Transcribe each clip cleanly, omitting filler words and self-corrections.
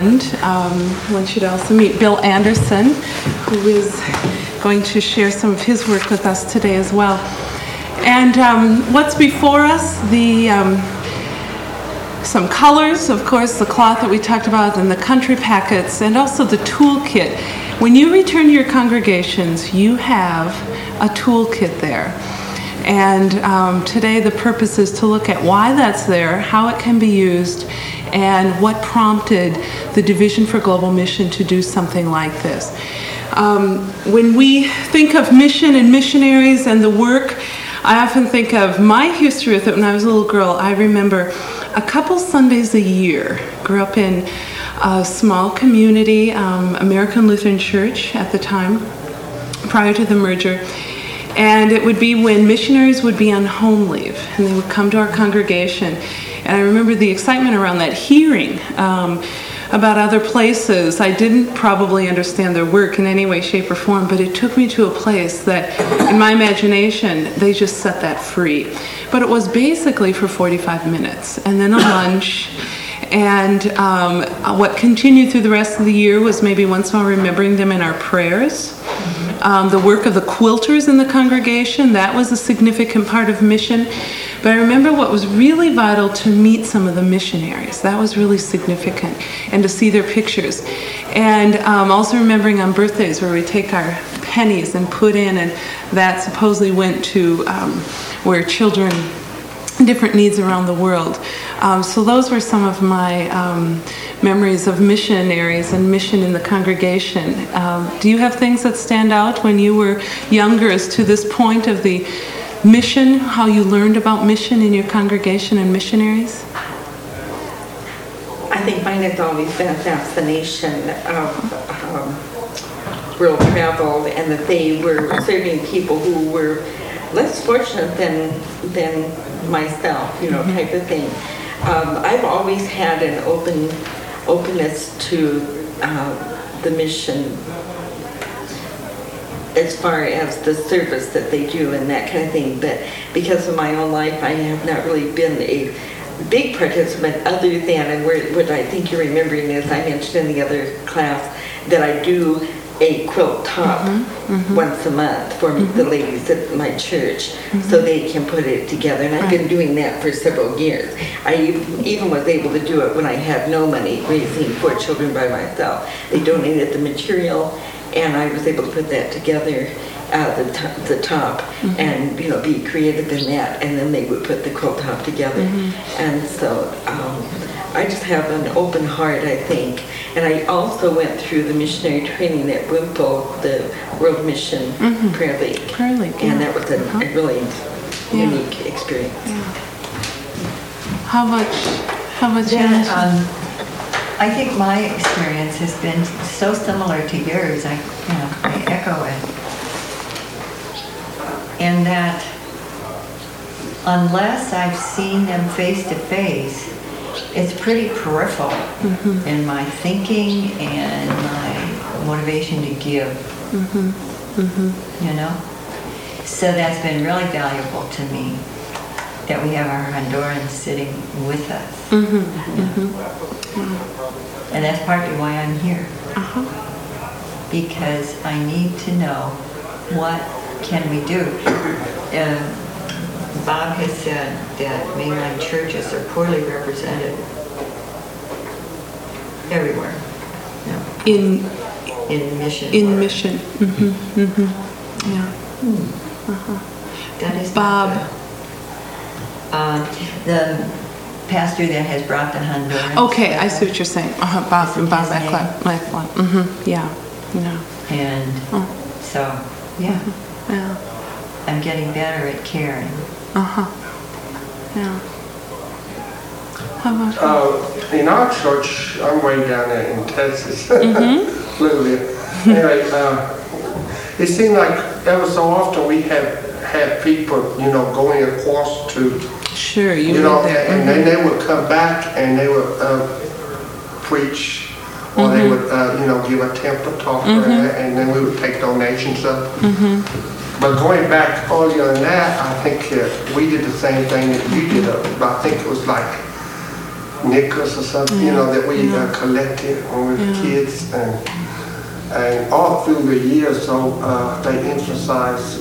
And I want you to also meet Bill Anderson, who is going to share some of his work with us today as well. And what's before us, some colors, of course, the cloth that we talked about, and the country packets, and also the toolkit. When you return to your congregations, you have a toolkit there. And today the purpose is to look at why that's there, how it can be used, and what prompted the Division for Global Mission to do something like this. When we think of mission and missionaries and the work, I often think of my history with it. When I was a little girl, I remember a couple Sundays a year. Grew up in a small community, American Lutheran Church at the time, prior to the merger. And it would be when missionaries would be on home leave, and they would come to our congregation. And I remember the excitement around that, hearing about other places. I didn't probably understand their work in any way, shape, or form, but it took me to a place that, in my imagination, they just set that free. But it was basically for 45 minutes, and then a lunch. And what continued through the rest of the year was maybe once in a while remembering them in our prayers. The work of the quilters in the congregation, that was a significant part of mission. But I remember what was really vital to meet some of the missionaries. That was really significant, and to see their pictures. And also remembering on birthdays where we take our pennies and put in, and that supposedly went to where children, different needs around the world. So those were some of my memories of missionaries and mission in the congregation. Do you have things that stand out when you were younger as to this point of the mission, how you learned about mission in your congregation and missionaries? I think mine has always been a fascination of world travel, and that they were serving people who were less fortunate than myself, type of thing. I've always had an openness to the mission as far as the service that they do and that kind of thing. But because of my own life, I have not really been a big participant other than, and what I think you're remembering is I mentioned in the other class that I do a quilt top once a month for the ladies at my church, so they can put it together. And I've been doing that for several years. I even was able to do it when I had no money, raising 4 children by myself. They donated the material, and I was able to put that together, the top, and be creative in that. And then they would put the quilt top together. And so I just have an open heart, I think. And I also went through the missionary training at Wimpo, the World Mission Prayer League. Prayer League, yeah. And that was a really unique experience. Yeah. How much? I think my experience has been so similar to yours. I echo it. And that unless I've seen them face to face, it's pretty peripheral in my thinking and my motivation to give. So that's been really valuable to me, that we have our Hondurans sitting with us. And that's partly why I'm here. Because I need to know, what can we do? Bob has said that mainline churches are poorly represented everywhere. In mission. In mission. Yeah. That is Bob. The pastor that has brought the Hondurans. Okay, I see what you're saying. Bob Eklund. Yeah. And so, Yeah. I'm getting better at caring. Yeah. How about in our church, I'm way down there in Texas, a little bit. Anyway, it seemed like ever so often we had people, going across to, Sure, and then they would come back and they would preach, or they would, give a temple talk, and then we would take donations up. But going back earlier than that, I think we did the same thing that you did. I think it was like nickels or something, that we collected when we were kids. And all through the years, so they emphasize,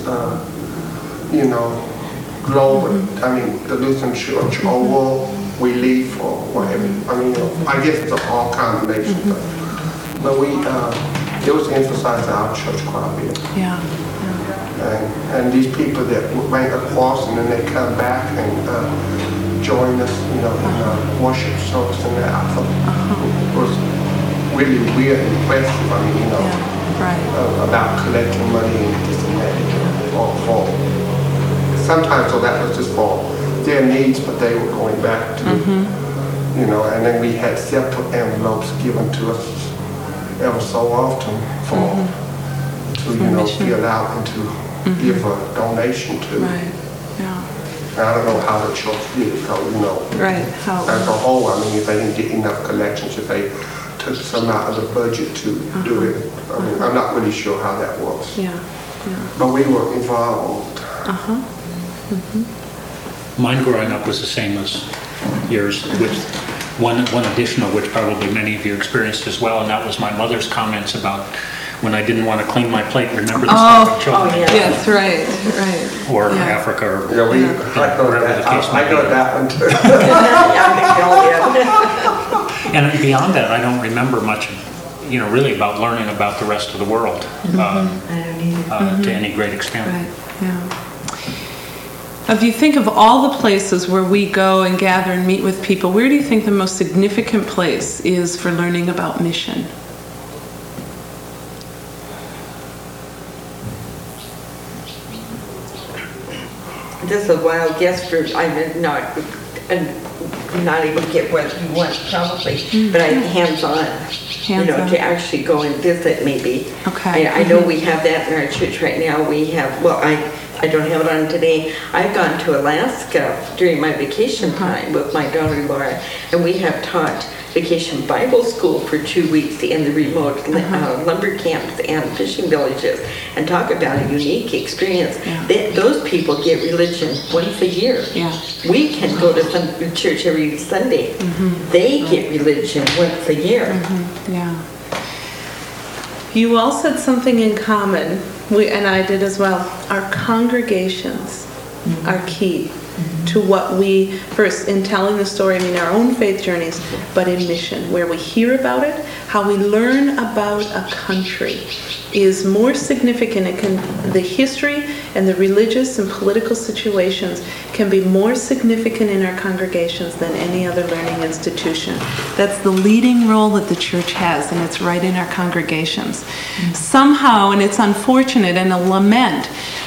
global, the Lutheran Church overall, we leave or whatever. I guess it's all combination, but we, it was emphasized in our church quite a bit. Yeah. And these people that went across and then they come back and join us, in worship service and that, I thought it was really weird and impressive, about collecting money and this and that, for sometimes, so that was just for their needs, but they were going back to, and then we had separate envelopes given to us ever so often to fill out and to give a donation to. Right. Yeah. I don't know how the church did it, though, Right. How? as a whole, if they didn't get enough collections, if they took some out of the budget to do it. I'm not really sure how that works. Yeah. But we were involved. Mine growing up was the same as yours, with one additional, which probably many of you experienced as well, and that was my mother's comments about when I didn't want to clean my plate, remember the stuff of children. Yes, right. Or Africa, or I know wherever the case that. may I know be. that one too. And beyond that, I don't remember much, really about learning about the rest of the world to any great extent. Right. Yeah. If you think of all the places where we go and gather and meet with people, where do you think the most significant place is for learning about mission? This is a wild guess for, I'm not able to get what you want probably, but hands-on. Hands-on. To actually go and visit maybe. Okay. I know we have that in our church right now. We have, I don't have it on today. I've gone to Alaska during my vacation time with my daughter Laura, and we have taught Vacation Bible School for 2 weeks in the remote lumber camps and fishing villages, and talk about a unique experience. Those people get religion once a year. Yeah. We can go to church every Sunday. They get religion once a year. Yeah. You all said something in common, and I did as well. Our congregations are key to what we, first in telling the story, our own faith journeys, but in mission, where we hear about it, how we learn about a country is more significant. The history and the religious and political situations can be more significant in our congregations than any other learning institution. That's the leading role that the church has, and it's right in our congregations. Somehow, and it's unfortunate and a lament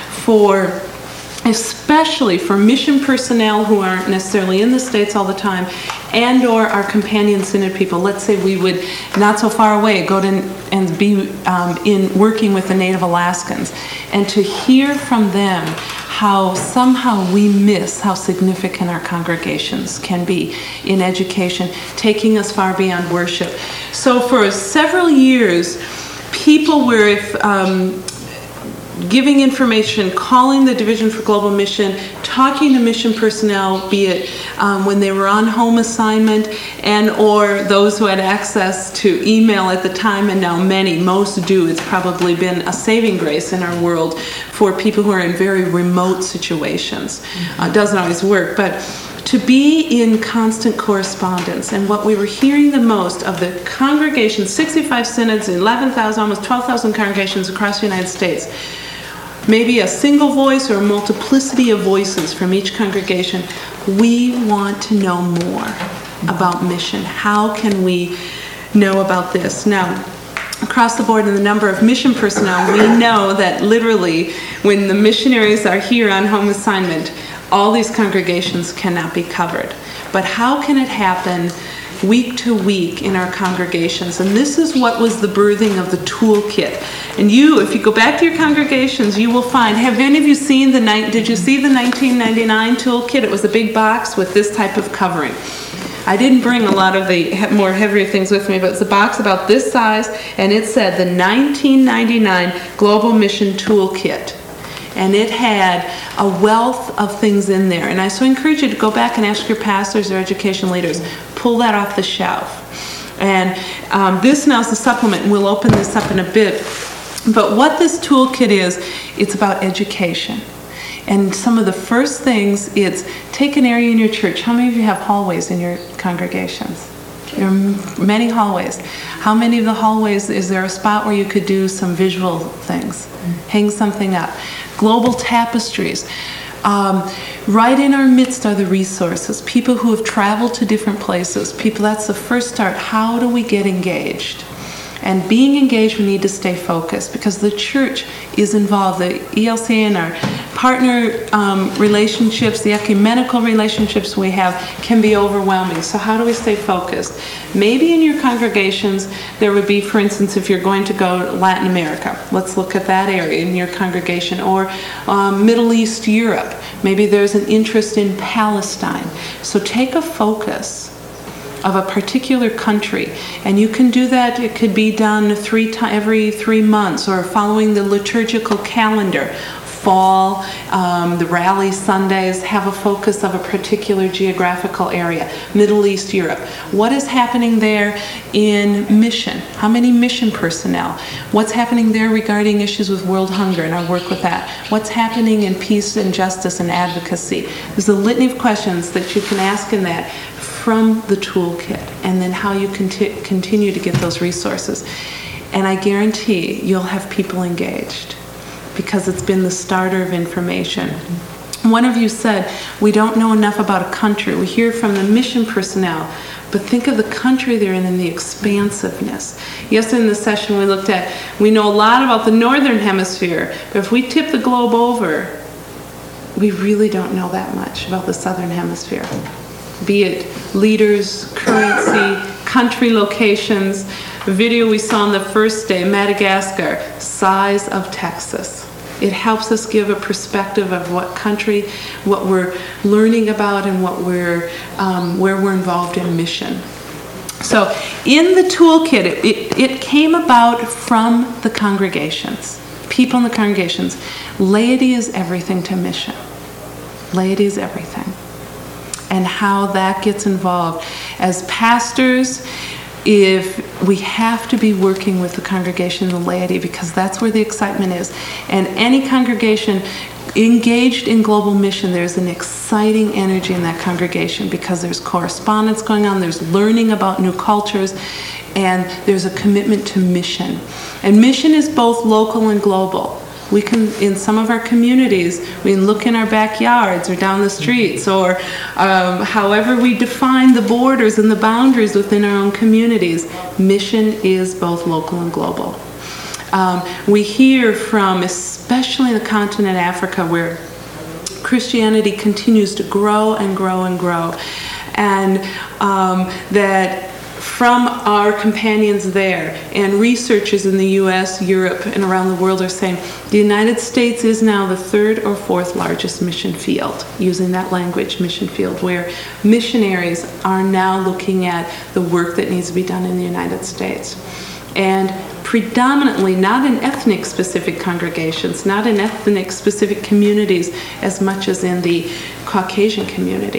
especially for mission personnel who aren't necessarily in the States all the time, and or our companion synod people. Let's say we would, not so far away, go to and be in working with the Native Alaskans, and to hear from them how somehow we miss how significant our congregations can be in education, taking us far beyond worship. So for several years, people were giving information, calling the Division for Global Mission, talking to mission personnel, be it when they were on home assignment, and or those who had access to email at the time, and now most do. It's probably been a saving grace in our world for people who are in very remote situations. It doesn't always work, but to be in constant correspondence. And what we were hearing the most of the congregations, 65 synods, 11,000, almost 12,000 congregations across the United States, maybe a single voice or a multiplicity of voices from each congregation. We want to know more about mission. How can we know about this? Now, across the board in the number of mission personnel, we know that literally when the missionaries are here on home assignment, all these congregations cannot be covered. But how can it happen week to week in our congregations? And this is what was the birthing of the toolkit. And if you go back to your congregations, you will find, have any of you seen did you see the 1999 toolkit? It was a big box with this type of covering. I didn't bring a lot of the more heavier things with me, but it's a box about this size, and it said the 1999 Global Mission Toolkit. and it had a wealth of things in there. And I so encourage you to go back and ask your pastors or education leaders, pull that off the shelf. And this now is the supplement, and we'll open this up in a bit. But what this toolkit is, it's about education. And some of the first things, it's take an area in your church. How many of you have hallways in your congregations? There are many hallways. How many of the hallways, is there a spot where you could do some visual things? Hang something up. Global tapestries. Right in our midst are the resources. People who have traveled to different places. People, that's the first start. How do we get engaged? And being engaged, we need to stay focused because the church is involved. The ELCA and our partner relationships, the ecumenical relationships we have can be overwhelming. So how do we stay focused? Maybe in your congregations, there would be, for instance, if you're going to go to Latin America, let's look at that area in your congregation, or Middle East, Europe. Maybe there's an interest in Palestine. So take a focus of a particular country, and you can do that. It could be done every 3 months, or following the liturgical calendar. Fall, the rally Sundays have a focus of a particular geographical area. Middle East, Europe. What is happening there in mission? How many mission personnel? What's happening there regarding issues with world hunger, and I work with that. What's happening in peace and justice and advocacy? There's a litany of questions that you can ask in that from the toolkit, and then how you continue to get those resources. And I guarantee you'll have people engaged because it's been the starter of information. One of you said, we don't know enough about a country. We hear from the mission personnel, but think of the country they're in and the expansiveness. Yesterday in the session we know a lot about the northern hemisphere, but if we tip the globe over, we really don't know that much about the southern hemisphere. Be it leaders, currency, country locations. The video we saw on the first day, Madagascar, size of Texas. It helps us give a perspective of what country, what we're learning about, and what where we're involved in mission. So in the toolkit, it came about from the congregations, people in the congregations. Laity is everything to mission. Laity is everything. And how that gets involved. As pastors, if we have to be working with the congregation and the laity, because that's where the excitement is. And any congregation engaged in global mission, there's an exciting energy in that congregation because there's correspondence going on, there's learning about new cultures, and there's a commitment to mission. And mission is both local and global. We can, in some of our communities, we can look in our backyards or down the streets, or however we define the borders and the boundaries within our own communities. Mission is both local and global. We hear from, especially in the continent of Africa, where Christianity continues to grow and grow and grow, and that from our companions there, and researchers in the US, Europe, and around the world are saying the United States is now the 3rd or 4th largest mission field, using that language, mission field, where missionaries are now looking at the work that needs to be done in the United States. And predominantly not in ethnic-specific congregations, not in ethnic-specific communities as much as in the Caucasian community.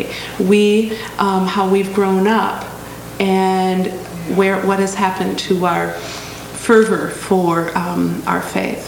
How we've grown up, and what has happened to our fervor for our faith.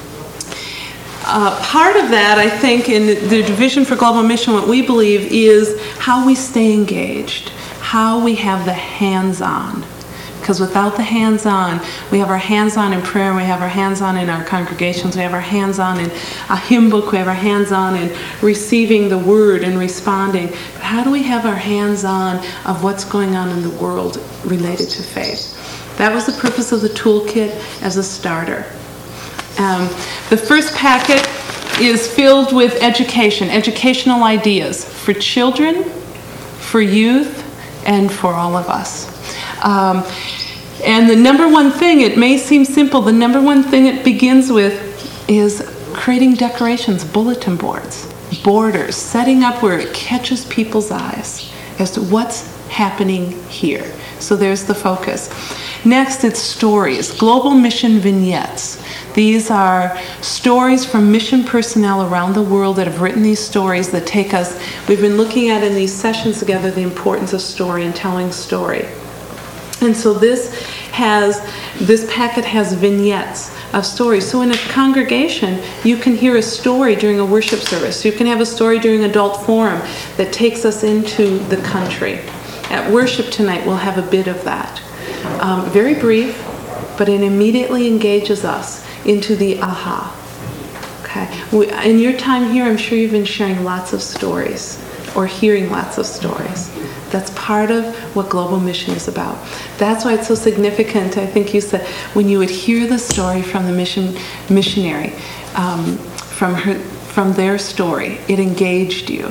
Part of that, I think, in the Division for Global Mission, what we believe is how we stay engaged, how we have the hands-on. Because without the hands-on, we have our hands-on in prayer, we have our hands-on in our congregations, we have our hands-on in a hymn book, we have our hands-on in receiving the word and responding. But how do we have our hands-on of what's going on in the world related to faith? That was the purpose of the toolkit as a starter. The first packet is filled with educational ideas for children, for youth, and for all of us. And the number one thing, it may seem simple, the number one thing it begins with is creating decorations, bulletin boards, borders, setting up where it catches people's eyes as to what's happening here. So there's the focus. Next, it's stories, Global Mission Vignettes. These are stories from mission personnel around the world that have written these stories that take us, we've been looking at in these sessions together the importance of story and telling story. And so this packet has vignettes of stories. So in a congregation, you can hear a story during a worship service. You can have a story during adult forum that takes us into the country. At worship tonight, we'll have a bit of that. Very brief, but it immediately engages us into the aha. Okay. In your time here, I'm sure you've been sharing lots of stories or hearing lots of stories. That's part of what Global Mission is about. That's why it's so significant, I think you said, when you would hear the story from the missionary, from their story, it engaged you.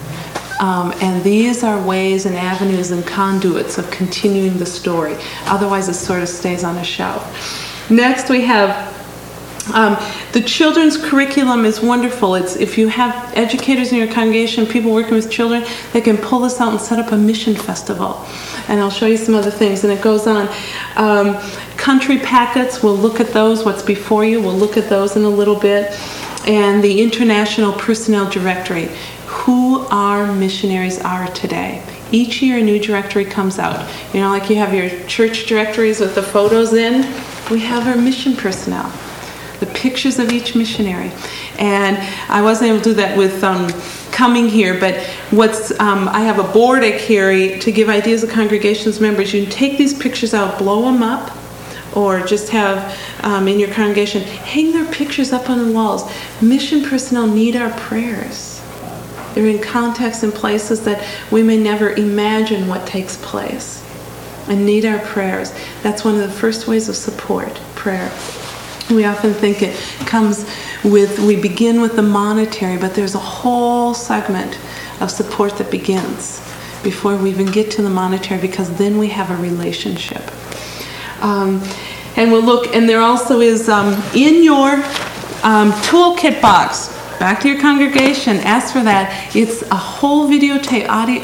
And these are ways and avenues and conduits of continuing the story. Otherwise, it sort of stays on a shelf. Next, we have the children's curriculum is wonderful. It's if you have educators in your congregation, people working with children, they can pull this out and set up a mission festival. And I'll show you some other things. And it goes on. Country packets, we'll look at those. What's before you, we'll look at those in a little bit. And the International Personnel Directory. Who our missionaries are today. Each year a new directory comes out. You know, like you have your church directories with the photos in, we have our mission personnel. The pictures of each missionary. And I wasn't able to do that with coming here, but I have a board I carry to give ideas to congregations members. You can take these pictures out, blow them up, or just have in your congregation, hang their pictures up on the walls. Mission personnel need our prayers. They're in contexts and places that we may never imagine what takes place and need our prayers. That's one of the first ways of support, prayer. We often think it comes with, we begin with the monetary, but there's a whole segment of support that begins before we even get to the monetary, because then we have a relationship. And we'll look, and there also is in your toolkit box, back to your congregation, ask for that. It's a whole videotape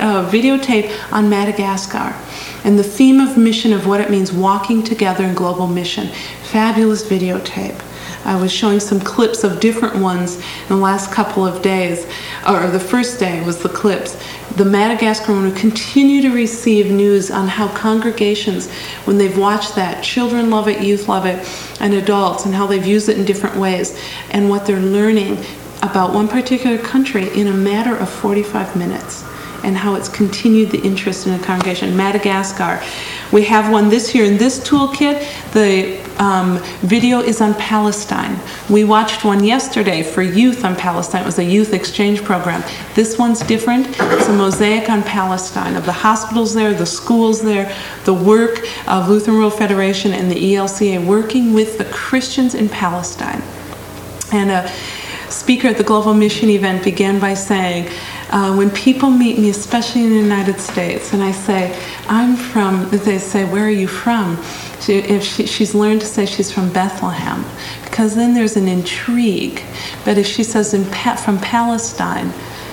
on Madagascar and the theme of mission, of what it means walking together in global mission. Fabulous videotape. I was showing some clips of different ones in the last couple of days, or the first day was the clips. The Madagascar one will continue to receive news on how congregations, when they've watched that, children love it, youth love it, and adults, and how they've used it in different ways, and what they're learning about one particular country in a matter of 45 minutes, and how it's continued the interest in the congregation. Madagascar. We have one this year in this toolkit. The video is on Palestine. We watched one yesterday for youth on Palestine. It was a youth exchange program. This one's different. It's a mosaic on Palestine, of the hospitals there, the schools there, the work of Lutheran World Federation and the ELCA working with the Christians in Palestine. And a speaker at the Global Mission event began by saying, when people meet me, especially in the United States, and I say, I'm from, they say, where are you from? She's learned to say she's from Bethlehem, because then there's an intrigue. But if she says from Palestine,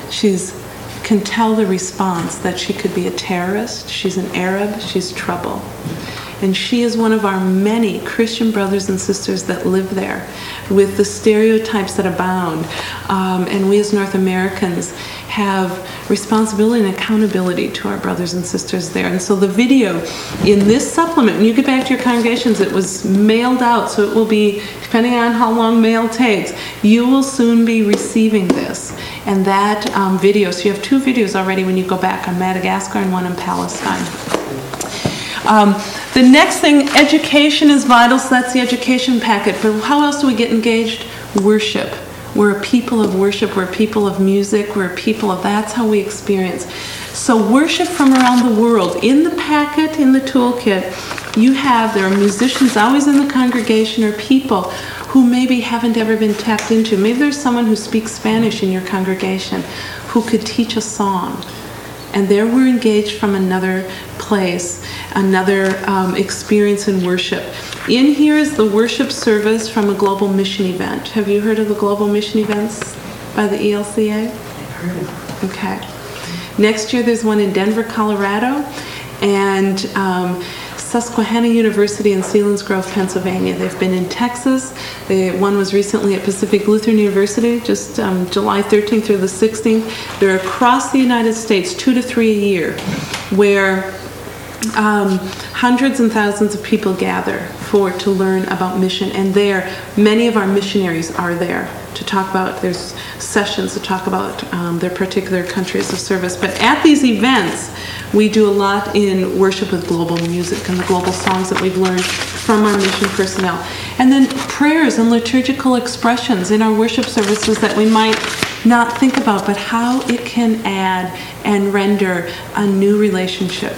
can tell the response that she could be a terrorist, she's an Arab, she's trouble. And she is one of our many Christian brothers and sisters that live there with the stereotypes that abound. And we as North Americans have responsibility and accountability to our brothers and sisters there. And so the video in this supplement, when you get back to your congregations, it was mailed out, so it will be, depending on how long mail takes, you will soon be receiving this. And that video, so you have 2 videos already when you go back, on Madagascar and one on Palestine. The next thing, education is vital, so that's the education packet. But how else do we get engaged? Worship. We're a people of worship, we're a people of music, we're a people of, that's how we experience. So worship from around the world. In the packet, in the toolkit, there are musicians always in the congregation, or people who maybe haven't ever been tapped into. Maybe there's someone who speaks Spanish in your congregation who could teach a song. And there we're engaged from another place, another experience in worship. In here is the worship service from a Global Mission event. Have you heard of the Global Mission events by the ELCA? I've heard of it. Okay. Next year there's one in Denver, Colorado. And Susquehanna University in Selinsgrove, Pennsylvania. They've been in Texas. One was recently at Pacific Lutheran University, just July 13th through the 16th. They're across the United States, 2 to 3 a year, where hundreds and thousands of people gather to learn about mission. And there, many of our missionaries are there to talk about, there's sessions to talk about their particular countries of service. But at these events, we do a lot in worship with global music and the global songs that we've learned from our mission personnel. And then prayers and liturgical expressions in our worship services that we might not think about, but how it can add and render a new relationship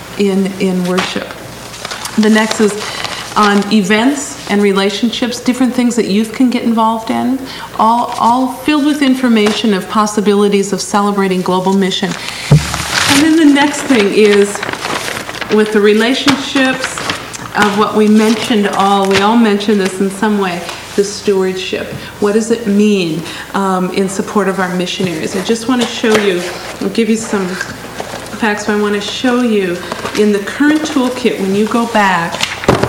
in worship. The next is on events and relationships, different things that youth can get involved in, all filled with information of possibilities of celebrating global mission. And then the next thing is with the relationships of what we mentioned we all mentioned this in some way, the stewardship. What does it mean in support of our missionaries? I just want to show you, I'll give you some facts, but I want to show you in the current toolkit, when you go back,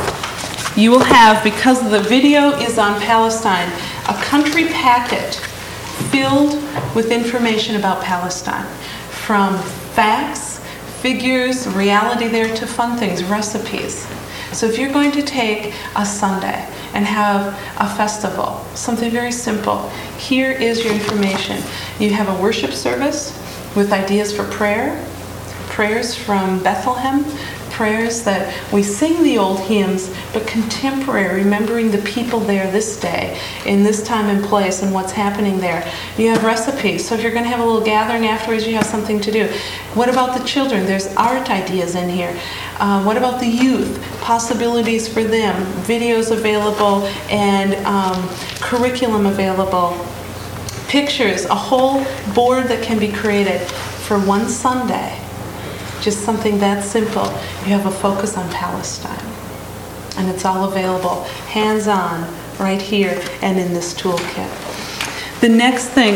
you will have, because the video is on Palestine, a country packet filled with information about Palestine, from facts, figures, reality there, to fun things, recipes. So if you're going to take a Sunday and have a festival, something very simple, here is your information. You have a worship service with ideas for prayer, prayers from Bethlehem, prayers that we sing the old hymns, but contemporary, remembering the people there this day, in this time and place, and what's happening there. You have recipes, so if you're going to have a little gathering afterwards, you have something to do. What about the children? There's art ideas in here. What about the youth? Possibilities for them, videos available, and curriculum available. Pictures, a whole board that can be created for one Sunday. Just something that simple. You have a focus on Palestine. And it's all available, hands-on, right here and in this toolkit. The next thing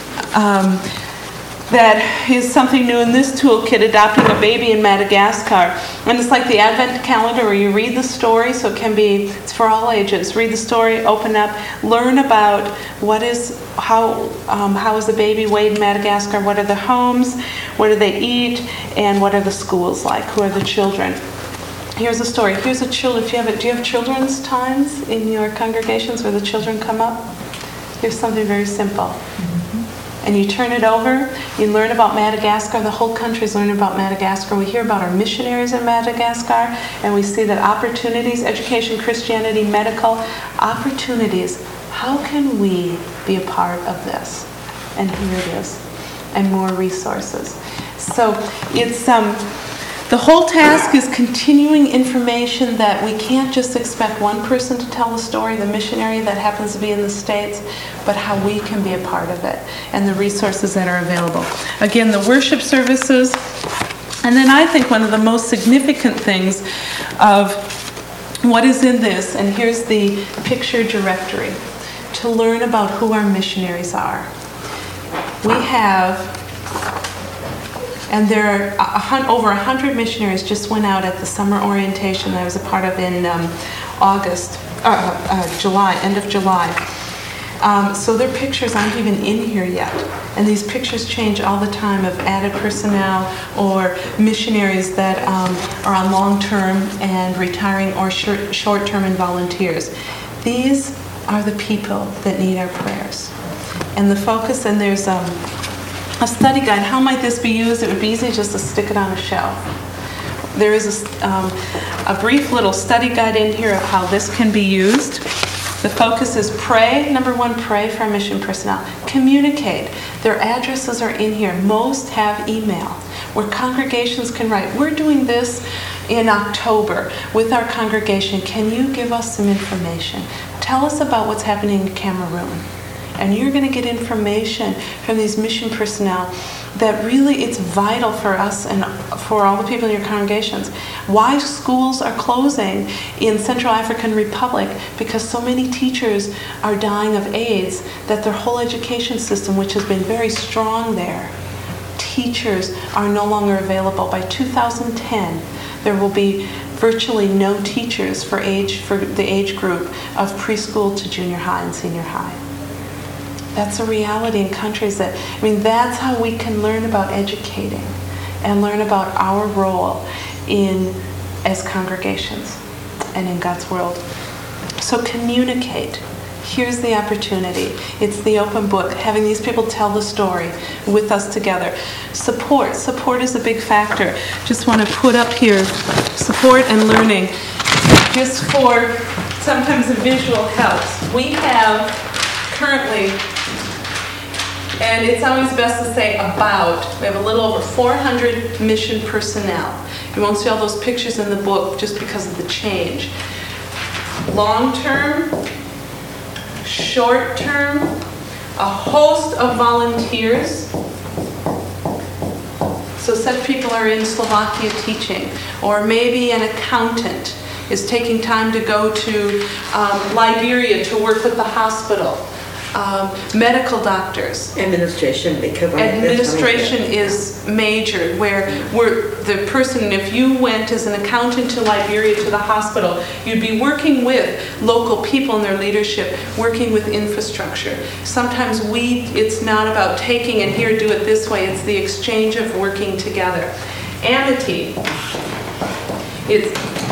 that is something new in this toolkit, adopting a baby in Madagascar. And it's like the Advent calendar where you read the story, so it's for all ages. Read the story, open up, learn about how is the baby weighed in Madagascar, what are the homes, what do they eat, and what are the schools like, who are the children. Here's a story. Here's a children. Do you have children's times in your congregations where the children come up? Here's something very simple. And you turn it over, you learn about Madagascar, the whole country's learning about Madagascar. We hear about our missionaries in Madagascar, and we see that opportunities, education, Christianity, medical, opportunities. How can we be a part of this? And here it is, and more resources. So it's the whole task is continuing information that we can't just expect one person to tell the story, the missionary that happens to be in the States, but how we can be a part of it and the resources that are available. Again, the worship services, and then I think one of the most significant things of what is in this, and here's the picture directory, to learn about who our missionaries are. We have, and there are over 100 missionaries just went out at the summer orientation that I was a part of in July, end of July. So their pictures aren't even in here yet. And these pictures change all the time of added personnel or missionaries that are on long-term and retiring, or short-term and volunteers. These are the people that need our prayers. And the focus, and there's a study guide. How might this be used? It would be easy just to stick it on a shelf. There is a brief little study guide in here of how this can be used. The focus is pray. Number one, pray for our mission personnel. Communicate. Their addresses are in here. Most have email where congregations can write, we're doing this in October with our congregation. Can you give us some information? Tell us about what's happening in Cameroon. And you're going to get information from these mission personnel that really it's vital for us and for all the people in your congregations. Why schools are closing in Central African Republic, because so many teachers are dying of AIDS that their whole education system, which has been very strong there, teachers are no longer available. By 2010, there will be virtually no teachers for the age group of preschool to junior high and senior high. That's a reality in countries that's how we can learn about educating and learn about our role as congregations and in God's world. So communicate. Here's the opportunity. It's the open book, having these people tell the story with us together. Support. Support is a big factor. Just want to put up here, support and learning. Just for sometimes a visual helps. We have currently, and it's always best to say we have a little over 400 mission personnel. You won't see all those pictures in the book just because of the change. Long-term, short-term, a host of volunteers. So such people are in Slovakia teaching, or maybe an accountant is taking time to go to Liberia to work with the hospital. Medical doctors. Administration, because Administration is major, where the person, if you went as an accountant to Liberia to the hospital, you'd be working with local people in their leadership, working with infrastructure. Sometimes it's not about taking and here, do it this way, it's the exchange of working together. Amity. It's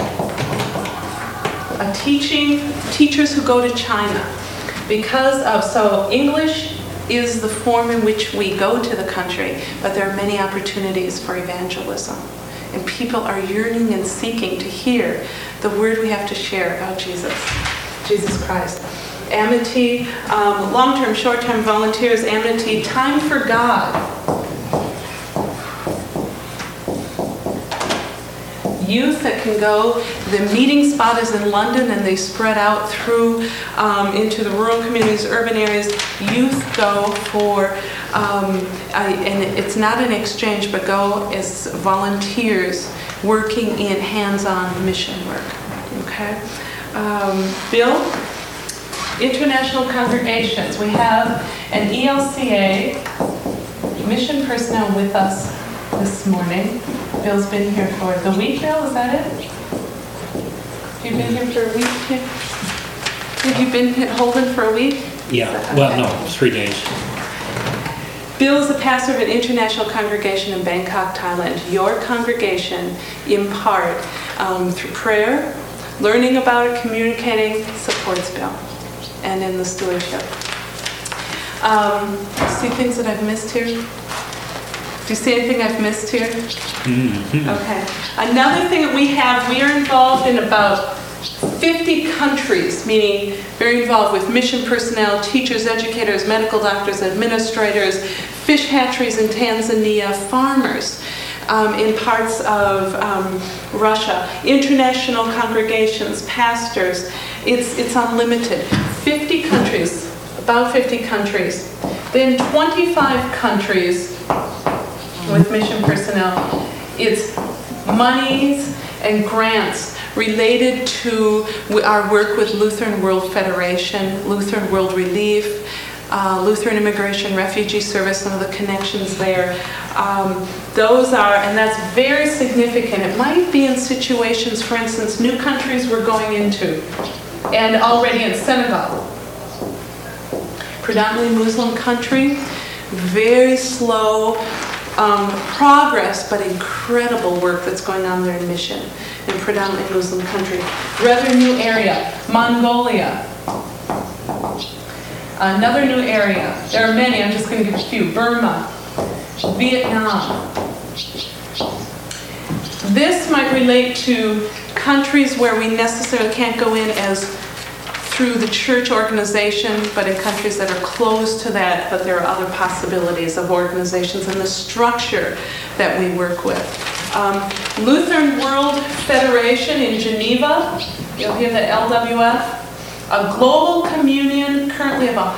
teachers who go to China. So English is the form in which we go to the country, but there are many opportunities for evangelism. And people are yearning and seeking to hear the word we have to share about Jesus Christ. Amity, long-term, short-term volunteers, amity, time for God. Youth that can go, the meeting spot is in London and they spread out through into the rural communities, urban areas. Youth go for, and it's not an exchange, but go as volunteers working in hands-on mission work. Okay? Bill, international congregations. We have an ELCA mission personnel with us this morning. Bill's been here for the week, Bill, is that it? Have you been here for a week? Have you been holding for a week? Yeah, Okay. well, no, 3 days. Bill is the pastor of an international congregation in Bangkok, Thailand. Your congregation, in part, through prayer, learning about it, communicating, supports Bill, and in the stewardship. See things that I've missed here? Do you see anything I've missed here? Mm-hmm. Okay. Another thing that we are involved in about 50 countries, meaning very involved with mission personnel, teachers, educators, medical doctors, administrators, fish hatcheries in Tanzania, farmers in parts of Russia, international congregations, pastors. It's unlimited. 50 countries, about 50 countries. Then 25 countries with mission personnel. It's monies and grants related to our work with Lutheran World Federation, Lutheran World Relief, Lutheran Immigration Refugee Service, some of the connections there. Those are, and that's very significant. It might be in situations, for instance, new countries we're going into, and already in Senegal. Predominantly Muslim country, very slow progress, but incredible work that's going on there in mission in predominantly Muslim country. Rather new area, Mongolia. Another new area. There are many, I'm just going to give a few. Burma, Vietnam. This might relate to countries where we necessarily can't go in as through the church organization, but in countries that are close to that, but there are other possibilities of organizations and the structure that we work with. Lutheran World Federation in Geneva, you'll hear the LWF, a global communion currently of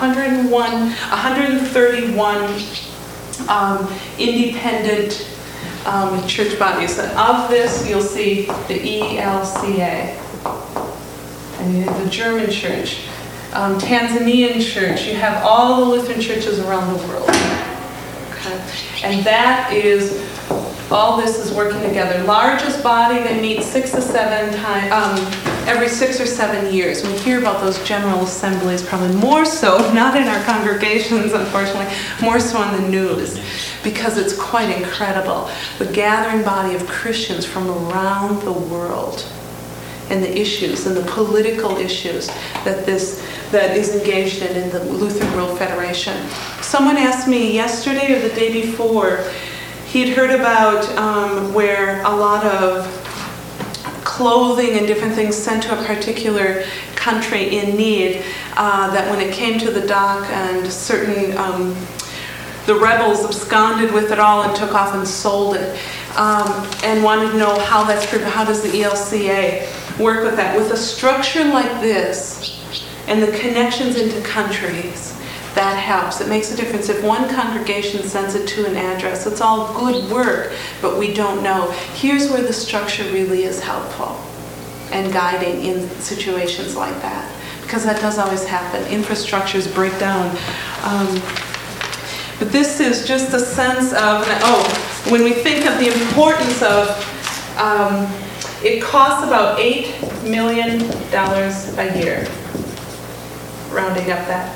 131 independent church bodies. And of this, you'll see the ELCA. And the German church, Tanzanian church, you have all the Lutheran churches around the world. Okay? And that is All this is working together. Largest body, they meet 6 to 7 times, every 6 or 7 years. We hear about those general assemblies, probably more so, not in our congregations, unfortunately, more so on the news, because it's quite incredible. The gathering body of Christians from around the world, and the issues and the political issues that is engaged in the Lutheran World Federation. Someone asked me yesterday or the day before, he'd heard about where a lot of clothing and different things sent to a particular country in need, that when it came to the dock and certain the rebels absconded with it all and took off and sold it, and wanted to know how does the ELCA work with that. With a structure like this and the connections into countries, that helps. It makes a difference. If one congregation sends it to an address, it's all good work, but we don't know. Here's where the structure really is helpful and guiding in situations like that, because that does always happen. Infrastructures break down. But this is just a sense of, when we think of the importance of, it costs about $8 million a year, rounding up that,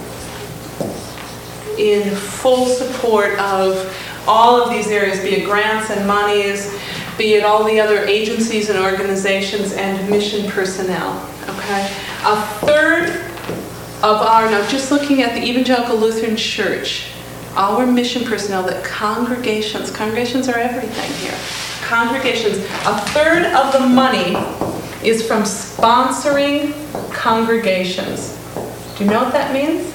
in full support of all of these areas, be it grants and monies, be it all the other agencies and organizations and mission personnel, okay? A third of now just looking at the Evangelical Lutheran Church, our mission personnel, that congregations are everything here. Congregations, a third of the money is from sponsoring congregations. Do you know what that means?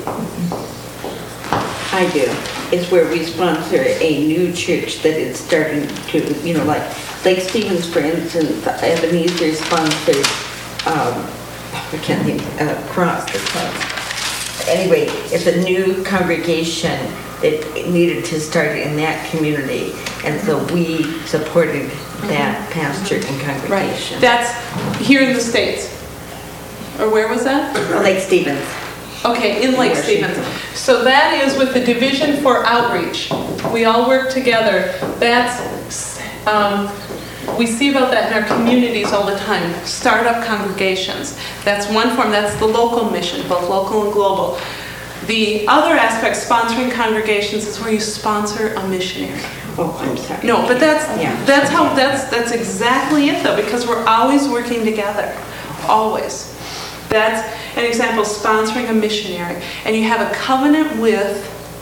I do. It's where we sponsor a new church that is starting to, like Lake Stevens, for instance, Ebenezer sponsored, I can't think, Cross. Anyway, it's a new congregation that needed to start in that community, and so we supported that pastor and congregation. Right. That's here in the States. Or where was that? Lake Stevens. Okay, in Lake Stevens. So that is with the Division for Outreach. We all work together. That's, we see about that in our communities all the time. Startup congregations. That's one form. That's the local mission, both local and global. The other aspect, sponsoring congregations, is where you sponsor a missionary. Oh, I'm sorry. No, but that's exactly it though, because we're always working together. Always. That's an example, sponsoring a missionary. And you have a covenant with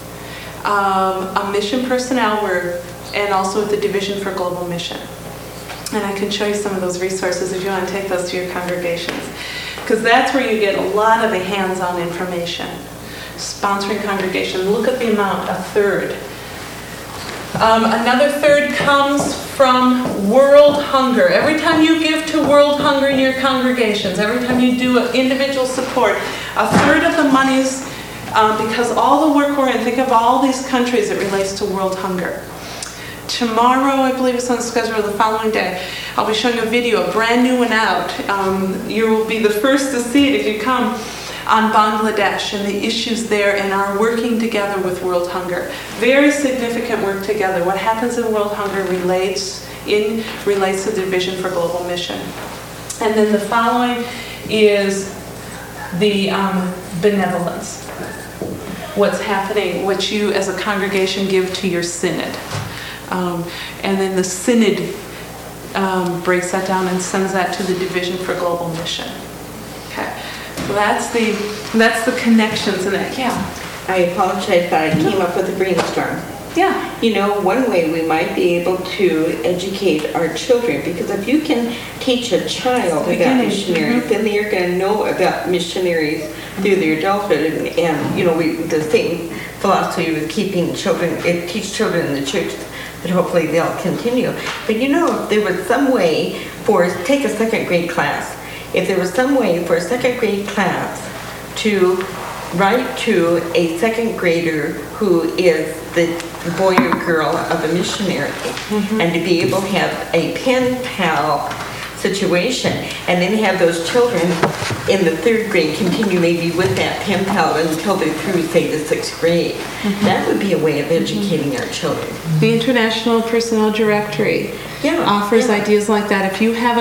a mission personnel and also with the Division for Global Mission. And I can show you some of those resources if you want to take those to your congregations. Because that's where you get a lot of the hands-on information. Sponsoring congregation, look at the amount, a third. Another third comes from World Hunger. Every time you give to World Hunger in your congregations, every time you do an individual support, a third of the monies, because all the work we're in, think of all these countries, it relates to World Hunger. Tomorrow, I believe it's on the schedule, the following day, I'll be showing a video, a brand new one out. You will be the first to see it if you come, on Bangladesh and the issues there and our working together with World Hunger. Very significant work together. What happens in World Hunger relates to the Division for Global Mission. And then the following is the benevolence. What's happening, what you as a congregation give to your synod. And then the synod breaks that down and sends that to the Division for Global Mission. Okay. So that's the connections in that. Yeah. I apologize, but I came up with a brainstorm. Yeah. One way we might be able to educate our children, because if you can teach a child about missionaries, then they're going to know about missionaries through their adulthood. And the same philosophy with keeping children, teach children in the church, that hopefully they'll continue. But if there was some way take a second grade class. If there was some way for a second grade class to write to a second grader who is the boy or girl of a missionary, and to be able to have a pen pal situation, and then have those children in the 3rd grade continue maybe with that pen pal until they're through, say, the 6th grade. That would be a way of educating our children. The International Personnel Directory offers ideas like that. If you have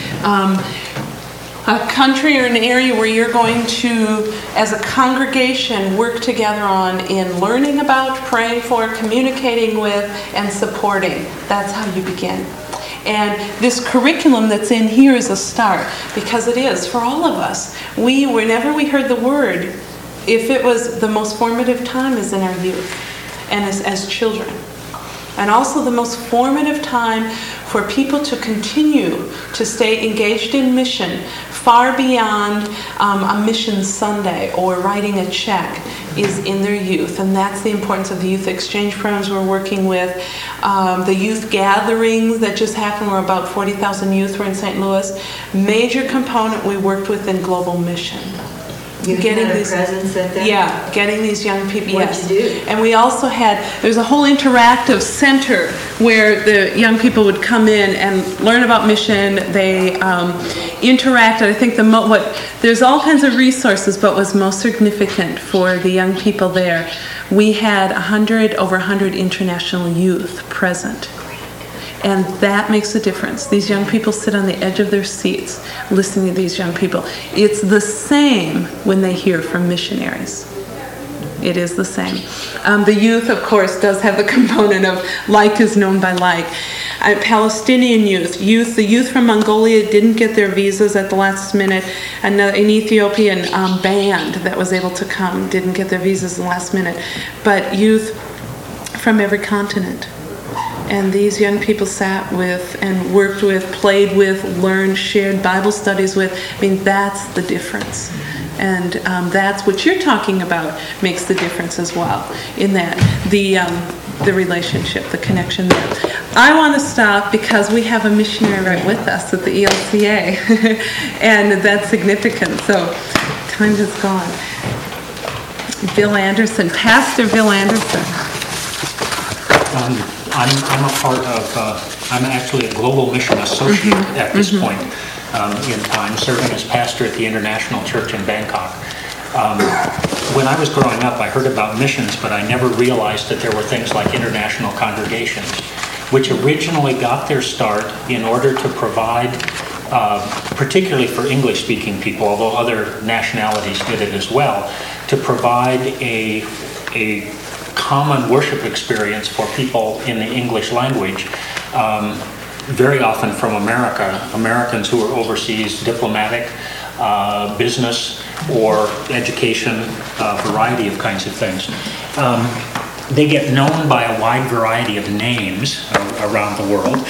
a country or an area where you're going to, as a congregation, work together on in learning about, praying for, communicating with, and supporting, that's how you begin. And this curriculum that's in here is a start, because it is for all of us. Whenever we heard the word, if it was the most formative time is in our youth and as children. And also the most formative time for people to continue to stay engaged in mission far beyond a mission Sunday or writing a check is in their youth. And that's the importance of the youth exchange programs we're working with. The youth gatherings that just happened were about 40,000 youth were in St. Louis. Major component we worked with in global mission. You had a presence at that? Yeah, getting these young people, yes. What'd you do? And we also there's a whole interactive center where the young people would come in and learn about mission. They interacted. I think there's all kinds of resources, but what's most significant for the young people there, we had over 100 international youth present. And that makes a difference. These young people sit on the edge of their seats listening to these young people. It's the same when they hear from missionaries. It is the same. The youth, of course, does have the component of like is known by like. Palestinian the youth from Mongolia didn't get their visas at the last minute. An Ethiopian band that was able to come didn't get their visas at the last minute. But youth from every continent. And these young people sat with and worked with, played with, learned, shared Bible studies with. I mean, that's the difference. And that's what you're talking about makes the difference as well in that, the relationship, the connection there. I want to stop because we have a missionary right with us at the ELCA, and that's significant. So time has gone. Bill Anderson, Pastor Bill Anderson. I'm actually a global mission associate at this point in time, serving as pastor at the International Church in Bangkok. When I was growing up, I heard about missions, but I never realized that there were things like international congregations, which originally got their start in order to provide, particularly for English-speaking people, although other nationalities did it as well, to provide a common worship experience for people in the English language, very often from Americans who are overseas, diplomatic, business, or education, a variety of kinds of things. They get known by a wide variety of names around the world.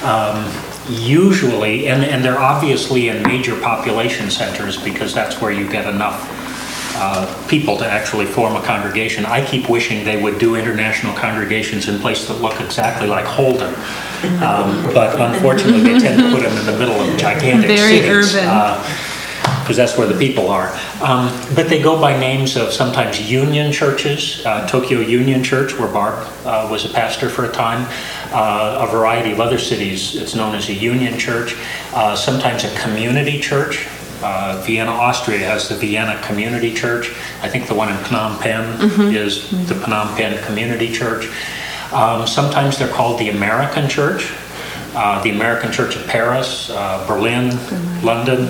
Usually, and they're obviously in major population centers because that's where you get enough people to actually form a congregation. I keep wishing they would do international congregations in places that look exactly like Holden. But unfortunately, they tend to put them in the middle of gigantic Very cities. urban. Because that's where the people are. But they go by names of sometimes union churches, Tokyo Union Church, where Barb was a pastor for a time, a variety of other cities. It's known as a union church, sometimes a community church. Vienna, Austria has the Vienna Community Church. I think the one in Phnom Penh is the Phnom Penh Community Church. Sometimes they're called the American Church. The American Church of Paris, Berlin, London.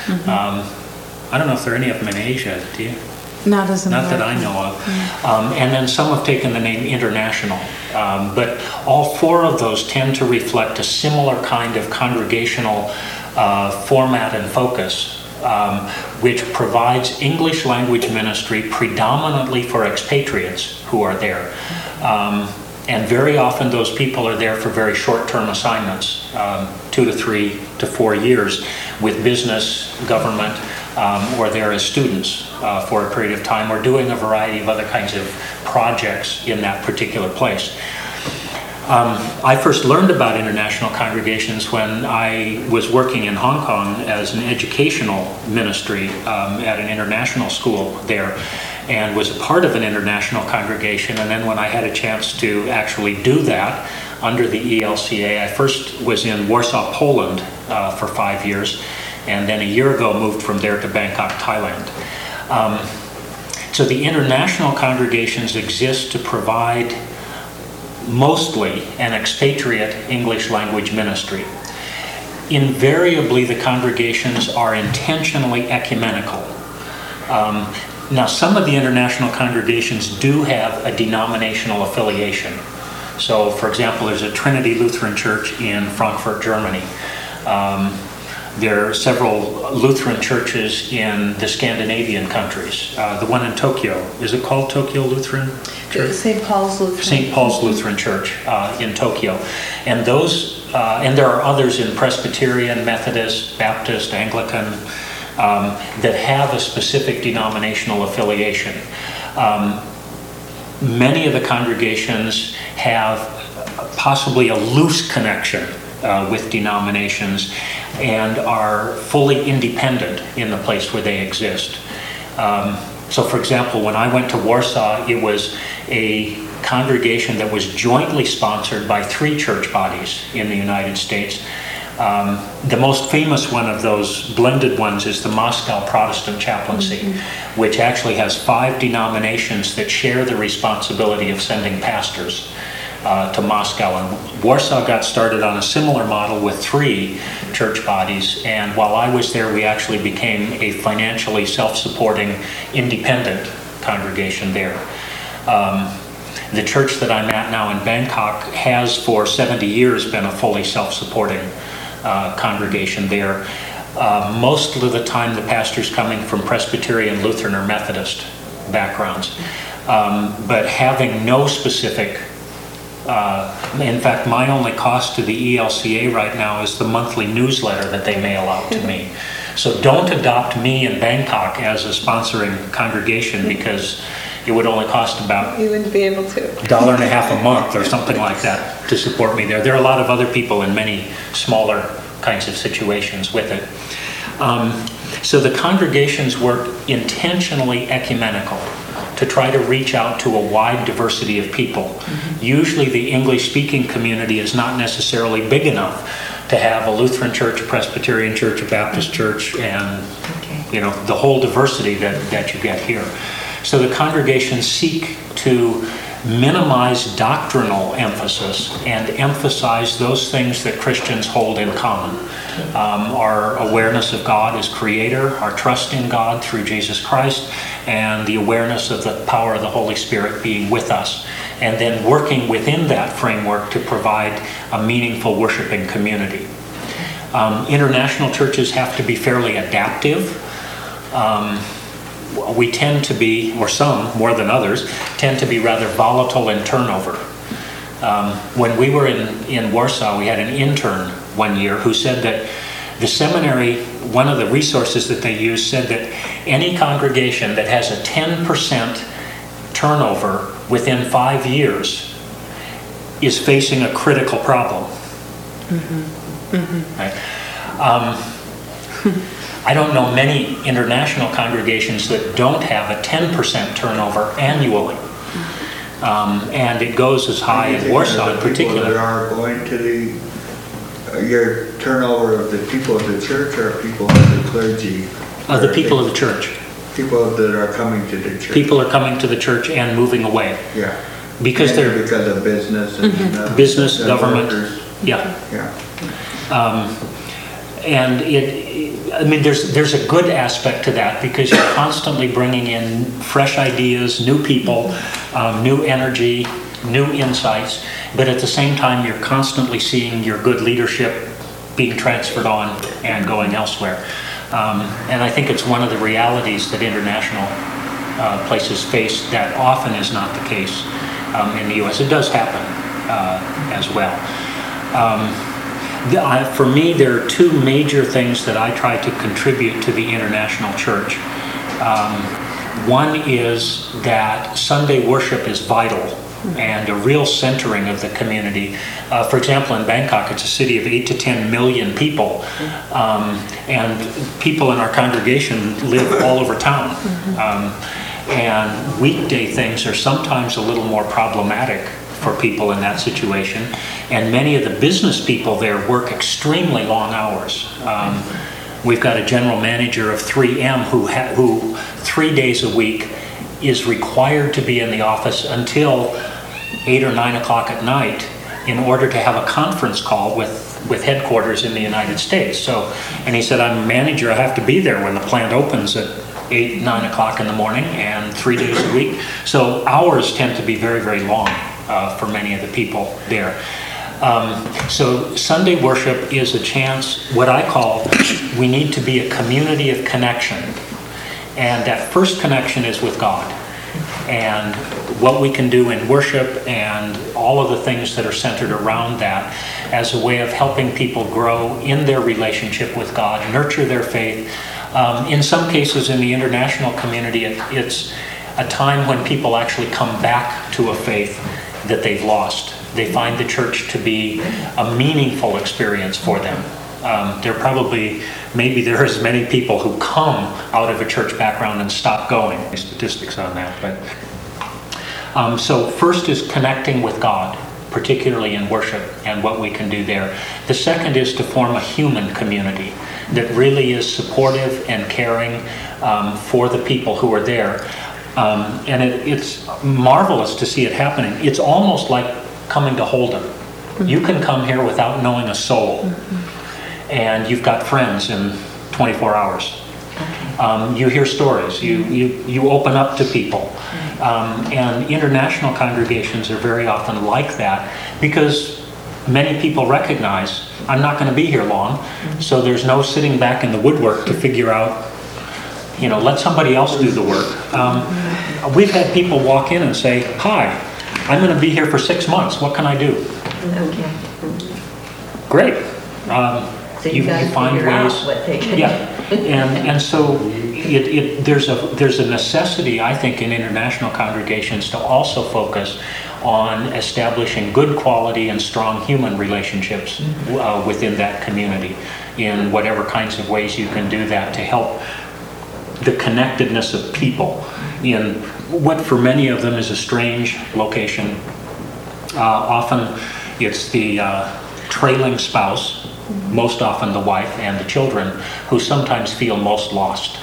I don't know if there are any of them in Asia, do you? Not that I know of. And then some have taken the name International. But all four of those tend to reflect a similar kind of congregational format and focus, which provides English language ministry predominantly for expatriates who are there. And very often those people are there for very short-term assignments, 2 to 3 to 4 years with business, government, or they're as students for a period of time, or doing a variety of other kinds of projects in that particular place. I first learned about international congregations when I was working in Hong Kong as an educational ministry at an international school there, and was a part of an international congregation. And then when I had a chance to actually do that under the ELCA, I first was in Warsaw, Poland, for 5 years, and then a year ago moved from there to Bangkok, Thailand. So the international congregations exist to provide mostly an expatriate English language ministry. Invariably, the congregations are intentionally ecumenical. Now, some of the international congregations do have a denominational affiliation. So, for example, there's a Trinity Lutheran Church in Frankfurt, Germany. There are several Lutheran churches in the Scandinavian countries. The one in Tokyo, is it called Tokyo Lutheran Church? St. Paul's Lutheran. St. Paul's Lutheran Church in Tokyo. And those, and there are others in Presbyterian, Methodist, Baptist, Anglican, that have a specific denominational affiliation. Many of the congregations have possibly a loose connection with denominations and are fully independent in the place where they exist. So for example, when I went to Warsaw, it was a congregation that was jointly sponsored by 3 church bodies in the United States. The most famous one of those blended ones is the Moscow Protestant Chaplaincy, which actually has 5 denominations that share the responsibility of sending pastors to Moscow. And Warsaw got started on a similar model with 3 church bodies, and while I was there, we actually became a financially self-supporting, independent congregation there. The church that I'm at now in Bangkok has for 70 years been a fully self-supporting congregation there. Most of the time the pastor's coming from Presbyterian, Lutheran, or Methodist backgrounds, but having no specific in fact, my only cost to the ELCA right now is the monthly newsletter that they mail out to me. So don't adopt me in Bangkok as a sponsoring congregation, because it would only cost about You wouldn't be able to. $1.50 a month or something like that to support me there. There are a lot of other people in many smaller kinds of situations with it. So the congregations work intentionally ecumenical to try to reach out to a wide diversity of people. Usually the English-speaking community is not necessarily big enough to have a Lutheran church, a Presbyterian church, a Baptist church, and you know, the whole diversity that you get here. So the congregations seek to minimize doctrinal emphasis and emphasize those things that Christians hold in common. Our awareness of God as Creator, our trust in God through Jesus Christ, and the awareness of the power of the Holy Spirit being with us, and then working within that framework to provide a meaningful worshiping community. International churches have to be fairly adaptive. We tend to be, or some more than others, tend to be rather volatile in turnover. When we were in Warsaw, we had an intern one year who said that the seminary, one of the resources that they used, said that any congregation that has a 10% turnover within 5 years is facing a critical problem. Right? I don't know many international congregations that don't have a 10% turnover annually. And it goes as high in Warsaw in particular. People that are going to the, your turnover of the people of the church or people of the clergy? The people of the church. People that are coming to the church. People are coming to the church and moving away. Yeah. Because Maybe they're because of business and business, and government. workers. Yeah. Yeah. And I mean, there's a good aspect to that, because you're constantly bringing in fresh ideas, new people, new energy, new insights, but at the same time, you're constantly seeing your good leadership being transferred on and going elsewhere. And I think it's one of the realities that international places face that often is not the case in the U.S. It does happen as well. For me, there are 2 major things that I try to contribute to the international church. One is that Sunday worship is vital and a real centering of the community. For example, in Bangkok, it's a city of 8 to 10 million people, and people in our congregation live all over town. And weekday things are sometimes a little more problematic for people in that situation. And many of the business people there work extremely long hours. We've got a general manager of 3M who 3 days a week is required to be in the office until 8 or 9 o'clock at night in order to have a conference call with headquarters in the United States. So, and he said, I'm a manager, I have to be there when the plant opens at 8, 9 o'clock in the morning and 3 days a week. So hours tend to be very, very long for many of the people there. So Sunday worship is a chance, what I call, we need to be a community of connection. And that first connection is with God. And what we can do in worship and all of the things that are centered around that as a way of helping people grow in their relationship with God, nurture their faith. In some cases in the international community, it's a time when people actually come back to a faith that they've lost. They find the church to be a meaningful experience for them. Maybe there are as many people who come out of a church background and stop going. Statistics on that, but so first is connecting with God, particularly in worship and what we can do there. The second is to form a human community that really is supportive and caring for the people who are there. And it's marvelous to see it happening. It's almost like coming to Holden. You can come here without knowing a soul, and you've got friends in 24 hours. You hear stories, you open up to people. And international congregations are very often like that because many people recognize, I'm not going to be here long, so there's no sitting back in the woodwork to figure out, let somebody else do the work. We've had people walk in and say, hi, I'm going to be here for 6 months. What can I do? Okay. Great. So you guys find figure out ways. what they can Yeah, and so there's a necessity, I think, in international congregations to also focus on establishing good quality and strong human relationships within that community in whatever kinds of ways you can do that to help the connectedness of people in what for many of them is a strange location. Often it's the trailing spouse, most often the wife and the children, who sometimes feel most lost.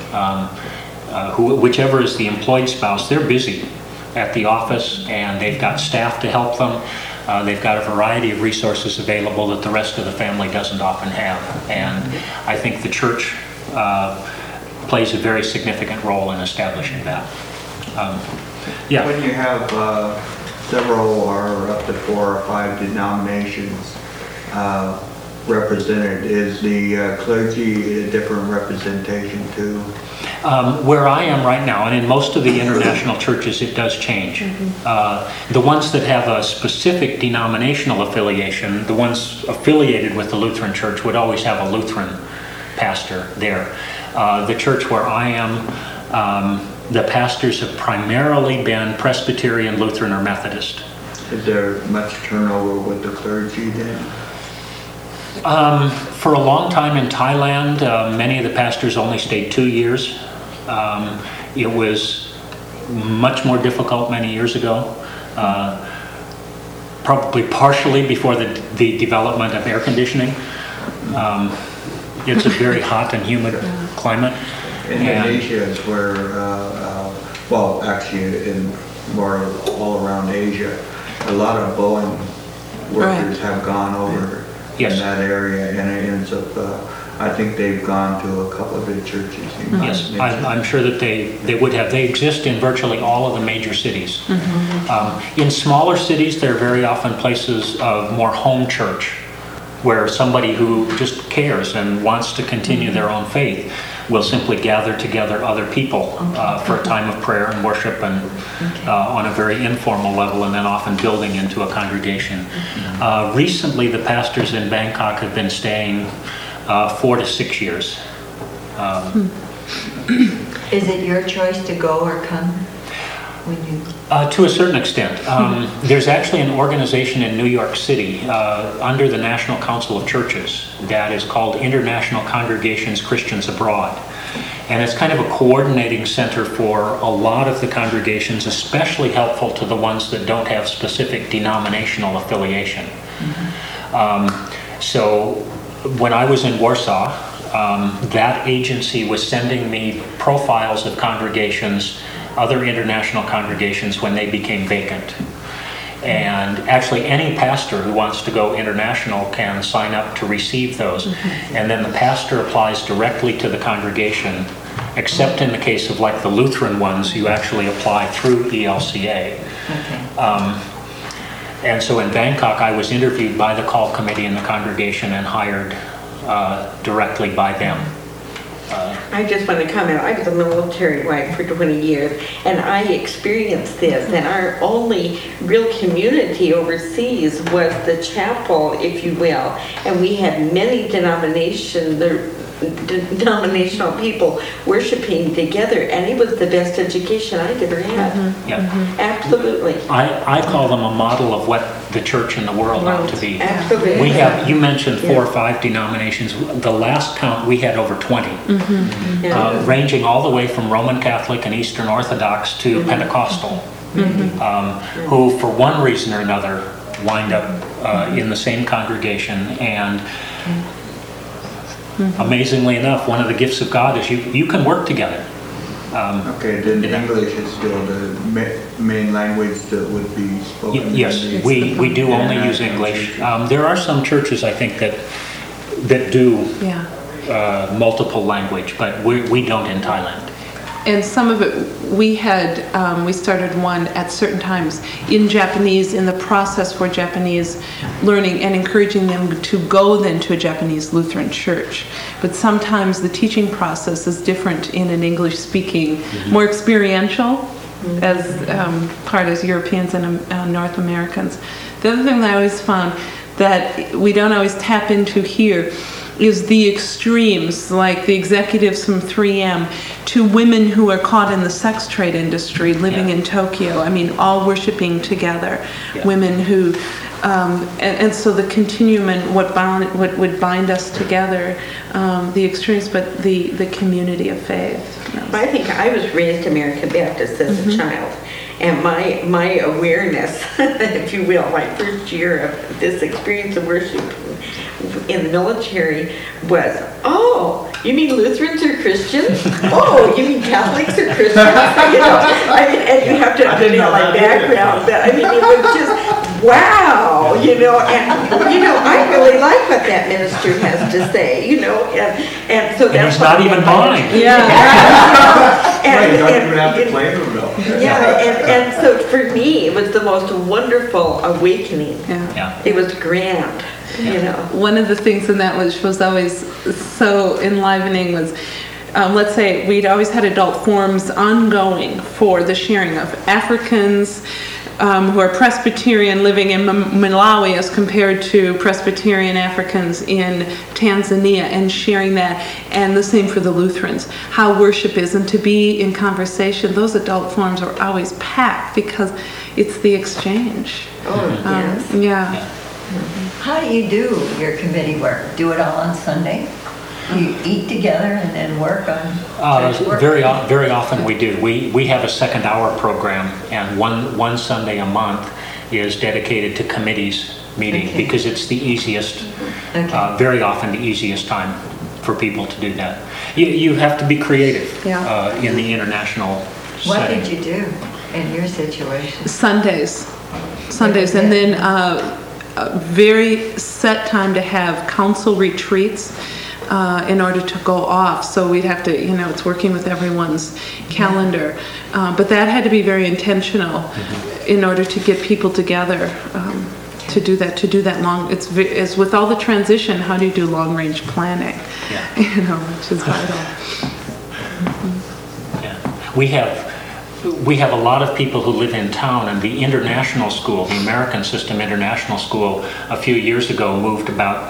Whichever is the employed spouse, they're busy at the office and they've got staff to help them. They've got a variety of resources available that the rest of the family doesn't often have. And I think the church plays a very significant role in establishing that. When you have several or up to 4 or 5 denominations represented, is the clergy a different representation too? Where I am right now, and in most of the international churches, it does change. The ones that have a specific denominational affiliation, the ones affiliated with the Lutheran Church would always have a Lutheran pastor there. The church where I am, the pastors have primarily been Presbyterian, Lutheran, or Methodist. Is there much turnover with the clergy then? For a long time in Thailand, many of the pastors only stayed 2 years. It was much more difficult many years ago, probably partially before the development of air conditioning. It's a very hot and humid climate. Indonesia is where, well, actually in more all around Asia, a lot of Boeing workers have gone over in that area, and it ends up, I think they've gone to a couple of big churches. Yes, I'm sure that they would have. They exist in virtually all of the major cities. In smaller cities, they're very often places of more home church, where somebody who just cares and wants to continue their own faith will simply gather together other people for a time of prayer and worship and on a very informal level, and then often building into a congregation. Recently, the pastors in Bangkok have been staying 4 to 6 years. Is it your choice to go or come? when you? To a certain extent. There's actually an organization in New York City under the National Council of Churches that is called International Congregations Christians Abroad. And it's kind of a coordinating center for a lot of the congregations, especially helpful to the ones that don't have specific denominational affiliation. So when I was in Warsaw, that agency was sending me profiles of congregations, other international congregations, when they became vacant. And actually any pastor who wants to go international can sign up to receive those. And then the pastor applies directly to the congregation, except in the case of like the Lutheran ones, you actually apply through ELCA. And so in Bangkok, I was interviewed by the call committee in the congregation and hired directly by them. I just want to comment, I was a military wife for 20 years, and I experienced this, and our only real community overseas was the chapel, if you will, and we had many denominational people worshiping together, and it was the best education I'd ever had. Absolutely. I call them a model of what the church in the world ought to be. Absolutely. We have, you mentioned 4 or 5 denominations. The last count, we had over 20, ranging all the way from Roman Catholic and Eastern Orthodox to Pentecostal, who for one reason or another wind up in the same congregation. And amazingly enough, one of the gifts of God is you can work together. Okay, then English is still the main language that would be spoken? Yes, we do only use English. There are some churches, I think, that do multiple language, but we don't in Thailand. And some of it, we started one at certain times in Japanese, in the process for Japanese learning and encouraging them to go then to a Japanese Lutheran church. But sometimes the teaching process is different in an English-speaking, more experiential as part as Europeans and North Americans. The other thing that I always found that we don't always tap into here is the extremes, like the executives from 3M, to women who are caught in the sex trade industry living in Tokyo. I mean, all worshiping together. Women who, and so the continuum and what would bind us together, the extremes, but the community of faith. I think I was raised American Baptist as a child. And my awareness, if you will, my first year of this experience of worship in the military was, oh, you mean Lutherans are Christians? Oh, you mean Catholics are Christians? You know, I mean, and you have to understand my background. But I mean, it was just, wow, you know, and, you know, I really like what that minister has to say, you know, and so that's it's not even mine. And so for me, it was the most wonderful awakening. It was grand. You know, one of the things in that which was always so enlivening was, let's say we'd always had adult forums ongoing for the sharing of Africans who are Presbyterian living in Malawi as compared to Presbyterian Africans in Tanzania, and sharing that, and the same for the Lutherans, how worship isn't to be in conversation. Those adult forums are always packed because it's the exchange. How do you do your committee work? Do it all on Sunday? You eat together and then work on church work? Very often we do. We have a second hour program, and one Sunday a month is dedicated to committees meeting because it's the easiest, very often the easiest time for people to do that. You have to be creative in the international setting. What did you do in your situation? Sundays, and then a very set time to have council retreats in order to go off. So we'd have to, you know, it's working with everyone's calendar. But that had to be very intentional in order to get people together to do that long. It's with all the transition, how do you do long range planning? You know, which is vital. We have a lot of people who live in town, and the international school, the American System International School, a few years ago moved about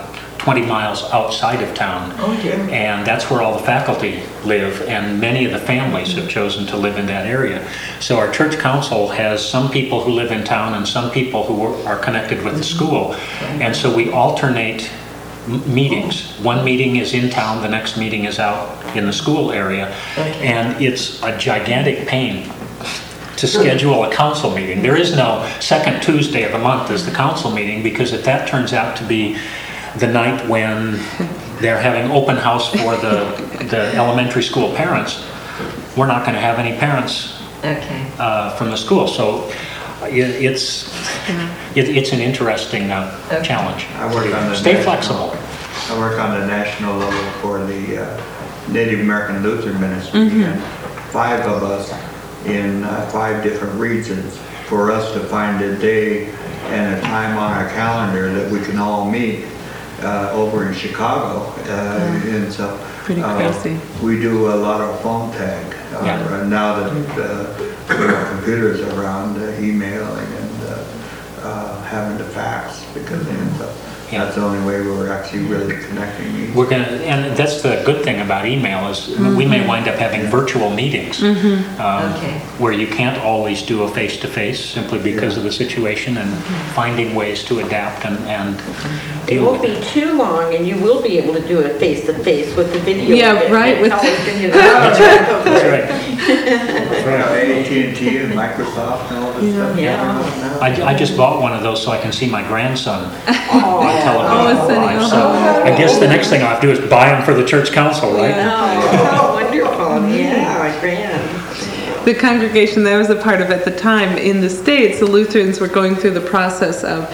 20 miles outside of town. Oh, dear. And that's where all the faculty live, and many of the families have chosen to live in that area. So our church council has some people who live in town and some people who are connected with the school. And so we alternate meetings. One meeting is in town, the next meeting is out in the school area. And it's a gigantic pain to schedule a council meeting. There is no second Tuesday of the month as the council meeting, because if that turns out to be the night when they're having open house for the elementary school parents, we're not going to have any parents from the school. So it's an interesting challenge. I work on the Stay flexible. I work on the national level for the Native American Lutheran Ministry, and 5 of us in 5 different regions. For us to find a day and a time on our calendar that we can all meet over in Chicago, and so Pretty crazy. we do a lot of phone tag. Now that computers are around, emailing and having to fax, because that's the only way we're actually really connecting. We're gonna, and that's the good thing about email is we may wind up having virtual meetings where you can't always do a face-to-face simply because of the situation, and finding ways to adapt and It deal won't with be it. too long, and you will be able to do it face-to-face with the video. Yeah, right, with That's right. That's right. AT&T and Microsoft and all this stuff. Yeah. I just bought one of those so I can see my grandson on television. Oh, live. So I guess the next thing I'll have to do is buy them for the church council, right? Oh, wonderful. Yeah, grand. The congregation that I was a part of at the time in the States, the Lutherans were going through the process of,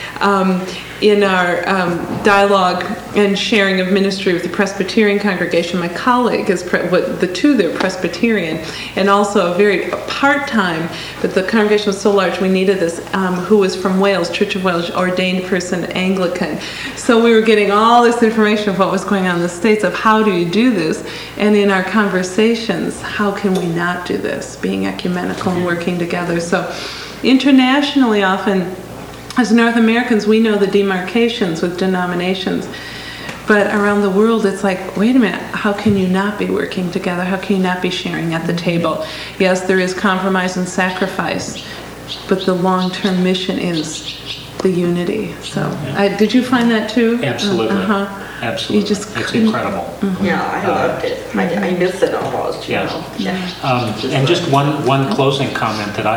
in our dialogue and sharing of ministry with the Presbyterian congregation, my colleague is, the two they're Presbyterian, and also a very part-time, but the congregation was so large we needed this, who was from Wales, Church of Wales, ordained person, Anglican. So we were getting all this information of what was going on in the States, of how do you do this, and in our conversations, how can we not do this, being ecumenical and working together. So internationally, often, as North Americans, we know the demarcations with denominations, but around the world, it's like, wait a minute, how can you not be working together? How can you not be sharing at the table? Yes, there is compromise and sacrifice, but the long-term mission is the unity. So, did you find that too? Absolutely. Absolutely. You just it's couldn't- incredible. Yeah, I loved it. I miss it almost, you Yeah. know. Yeah. And just one closing comment that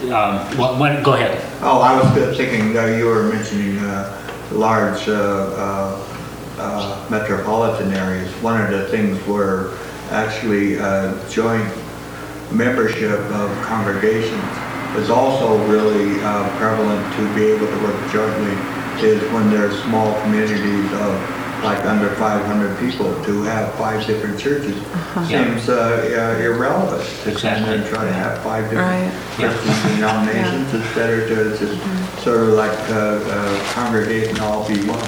go ahead. Oh, I was thinking, you were mentioning large metropolitan areas. One of the things where actually joint membership of congregations is also really prevalent to be able to work jointly, is when there's small communities of like under 500 people, to have 5 different churches seems irrelevant. Exactly. And try to have 5 different Yeah. Christian denominations. It's better to just sort of like congregate and all be one.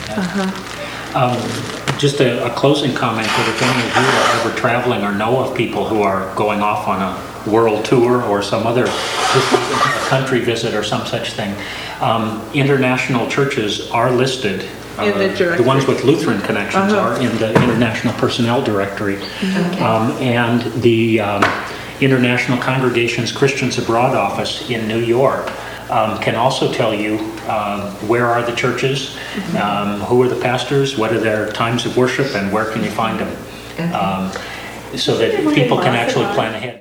Just a closing comment that if any of you are ever traveling or know of people who are going off on a world tour or some other country visit or some such thing, international churches are listed. In the directory. The ones with Lutheran connections are in the International Personnel Directory. And the International Congregations Christians Abroad office in New York can also tell you where are the churches, who are the pastors, what are their times of worship, and where can you find them, so that people can actually plan ahead.